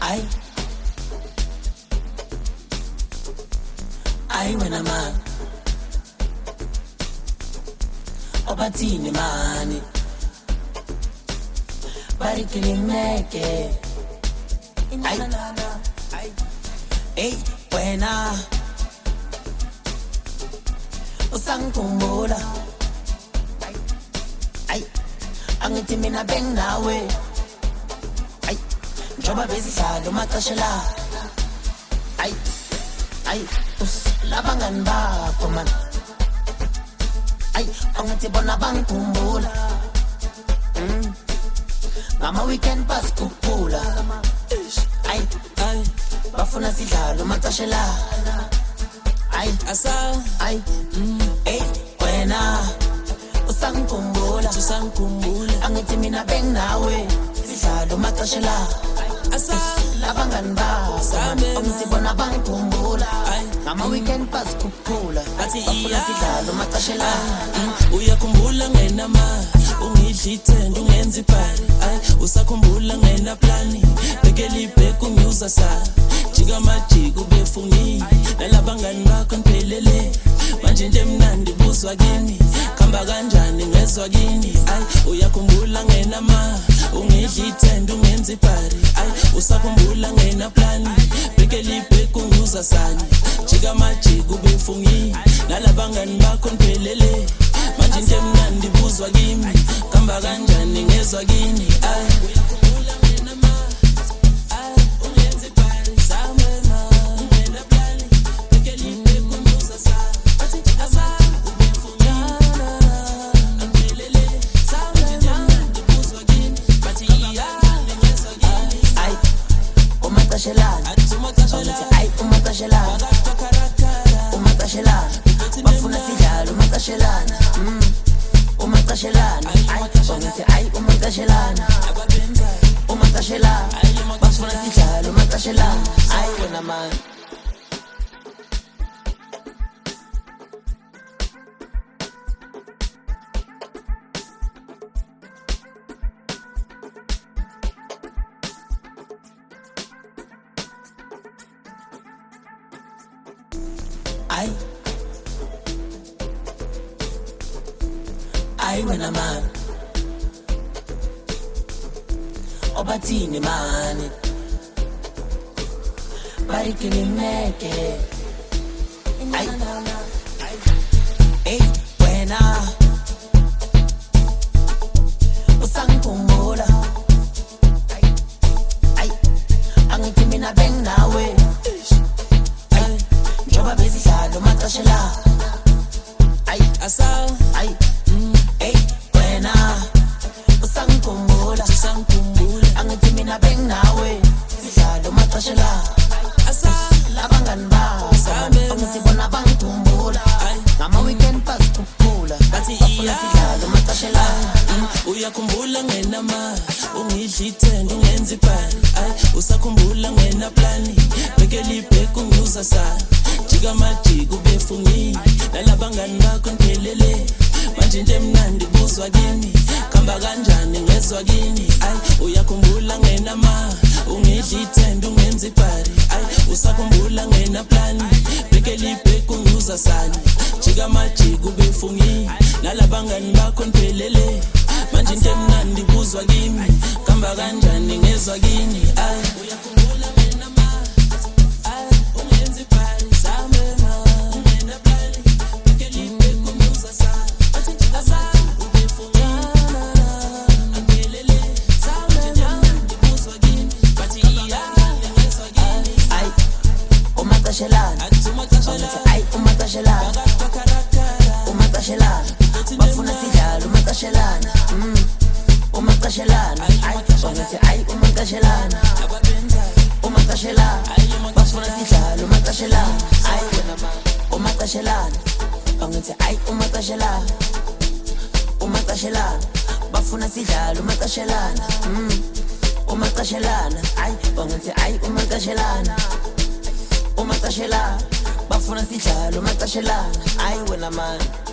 Ay, ay wena man, obathini mani, barikilimeke. Ay, hey wena, usangikhumbula. Ay, angithi mina bengawe. Ay, njoba besidlala umaxesha la. Ay, labangani bakho man. Ay, angithi bona bangikhumbula. Ngama weekend pass kuphula. Ay, bafuna sidlala umaxesha la. Ay, ay, hey wena, usangikhumbula. Angithi mina bengawe. Sidlala umaxesha la. Labangani bakho angithi bona bangikhumbula. Ngama weekend pass kuphula. Bafuna sidlala umaxesha la. Uyakhumbula ngenama ungidlithende ungenza ipari. Usakhumbula ngena plani bekela ibheke ungiuza sa jika majika ubefungile nalabangani bakho niphelele manje nje mnandi buzwa kimi khamba kanjani ngezwa kini. Uyakhumbula ngenama ungidlithende ungenza ipari. Usakhumbula ngena plani bekela ibheke ungiuza sa jika majika ubefungile nalabangani bakho niphelele manje nje mnandi buzwa kimi khamba kanjani ngezwa kini. Uyakhumbula ngenama ungenza ipari samena ngena plani bekela ibheke ungiuza sa jika ubefungile niphelele manje nje mnandi buzwa kimi bathi ngezwa kini. Ay, umaxeshelana. Ay, umaxeshelana. Umaxeshelana. Bafuna sidlala umaxeshelana. Umaxeshelana. Ay, umaxeshelana. Umaxeshelana. Bafuna sidlala umaxeshelana. Ay wena man. Ay, ay wena man, obathini mani, barikilimeke. Ay, hey wena, usangikhumbula. Ay, angithi mina bengawe. Ay, njoba besidlala umaxesha la. Ay, ay, hey wena, usangikhumbula. Angithi mina bengawe. Sidlala umaxesha la. Labangani bakho angithi bona bangikhumbula. Ngama weekend pass kuphula. Bafuna sidlala umaxesha la. Uyakhumbula ngenama ungidlithende ungenza ipari. Usakhumbula ngena plani bekela ibheke ungiuza sa jika majika ubefungile nalabangani bakho niphelele manje nje mnandi buzwa kimi khamba kanjani ngezwa kini. Uyakhumbula ngenama ungidlithende ungenza ipari. Usakhumbula ngena plani bekela ibheke ungiuza sa jika majika ubefungile nalabangani bakho niphelele manje nje mnandi buzwa kimi khamba kanjani ngezwa kini. Uyakhumbula ngenama ungenza ipari samena ngena plani bekela ibheke ungiuza sa jika ubefungile niphelele manje nje mnandi buzwa kimi bathi ngezwa kini. Ay, umaxeshelana. Ay, umaxeshelana. Umaxeshelana. Bafuna sidlala umaxeshelana. Umaxeshelana. Ay, umaxeshelana. Umaxeshelana. Bafuna sidlala umaxeshelana. Ay wena man, umaxeshelana. Angithi ay umaxeshelana. Umaxeshelana. Bafuna sidlala umaxeshelana. Umaxeshelana. Ay, angithi ay umaxeshelana. Umaxeshelana. Bafuna sidlala umaxeshelana. Ay wena man.